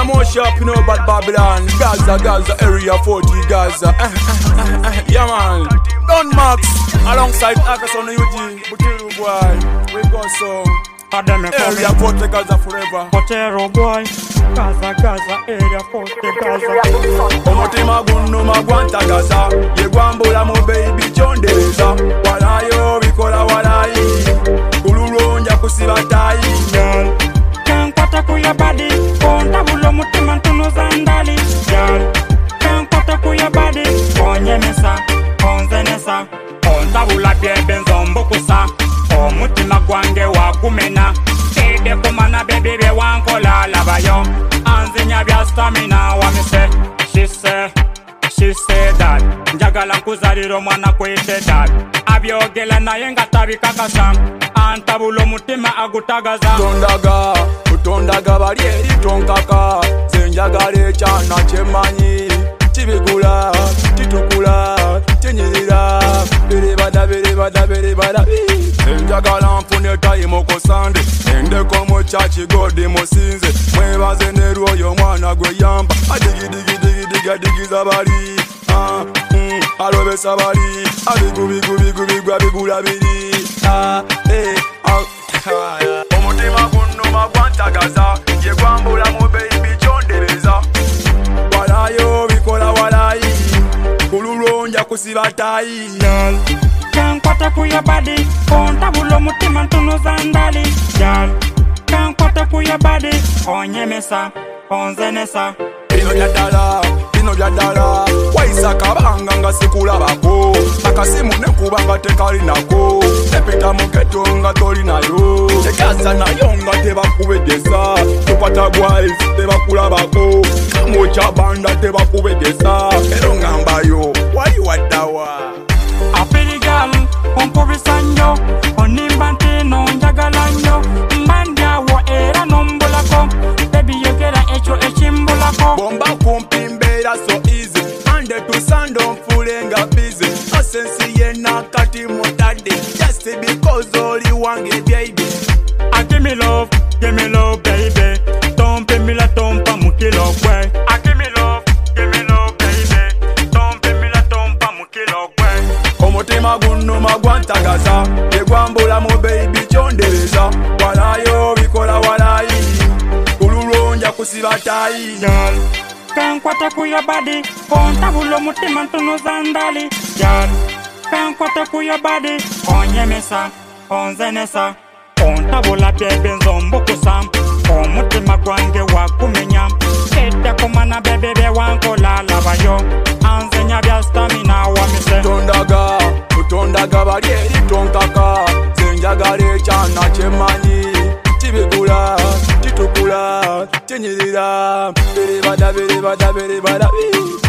a more sharp, you know about Babylon. Gaza, area 40 Gaza. Yeah man, Don Max alongside Agus on the UG, Butiru boy. We go so area 40 Gaza forever. Potero boy, Gaza, area 40 Gaza. Omutima guno magwanta Gaza, yegwambula mu baby John Deza. Walayo bikola walayi, kululonja kusiba tayi. Kankwata kuya badi, kontabulo mutima ntuno zandali. Kankwata kuya badi, onyemesa, onzenesa. Kontabula byebe nzombukusa, omutima gwange wakumena. Kede kumana bebe be wankola labayo. Anzinya bya stamina wamise. She said that njagala nkuzalira omwana kwete that abyogela naye nga tabikakasa antabula omutima agutagaza tutondaga bali eri tonkaka zenjagala ekyana kyemanyi kibigula titukula kinyirira berebada zenjagala nfune tayimu ku sande endeko mu kyaki godi musinze mwebaze ne lwoyo omwana gwe yamba adigidigidigidigiza bali alobesa bali abigubigubigubigwa bigula biri omutima gunnuma gwantagaza yegwambula mu baby kyondereza walayo bikola walayi kululonja kusiba tayi. Kankwata kuya badi, kontabula omutima ntuno zandali. Kankwata kuya badi, onyemesa, onzenesa. Bino byadala waisa kabanga nga sikulabako akasimu nekuba nga tekalinako nepita mu geto nga tolinayo tegaza nayo nga tebakubegesa tukwata bwais tebakulabako kamocha banda tebakubegesa ero ngambayo wali waddawa apirigal ompubisa nnyo onimba ntino njagala nnyo mbandyawo era nombulako tebiyogera ekyo ekimbulako bomba kumpi mbeera so easy ande tusando nfulenga busy asensi yena kati mutadde just because oli wange baby. Give me love baby, tompe mila tompa mukilo kwe. Give me love baby, tompe mila tompa mukilo kwe. Omutima gunnuma gwantagaza yegwambula mu baby kyondereza walayo bikola walayi kululonja kusiba tayi. Kankwata kuya badi, kontabula omutima ntuno zandali. Kankwata kuya badi, onyemesa, onzenesa. Kontabula byebe nzombukusa, omutima gwange wakumenya. Kede kumana bebe be wankola labayo. Anzenya bya stamina wamise. Tutondaga bali eri tonkaka zenjagala ekyana kyemanyi kibigula titukula kinyirira berebada